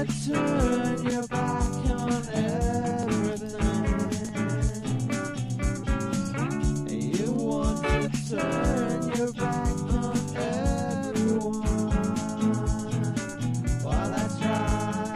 turn your back on everything. You want to turn your back on everyone. Well, that's right.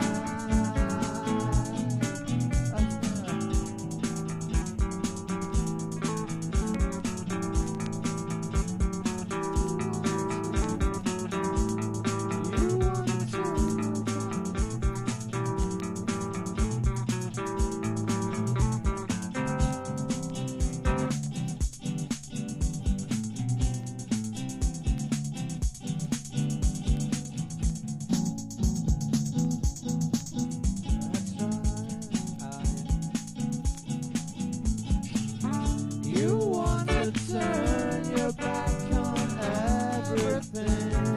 You want to turn your back on everything.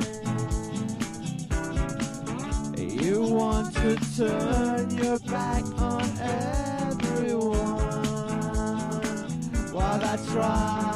You want to turn your back on everyone. Well, that's right.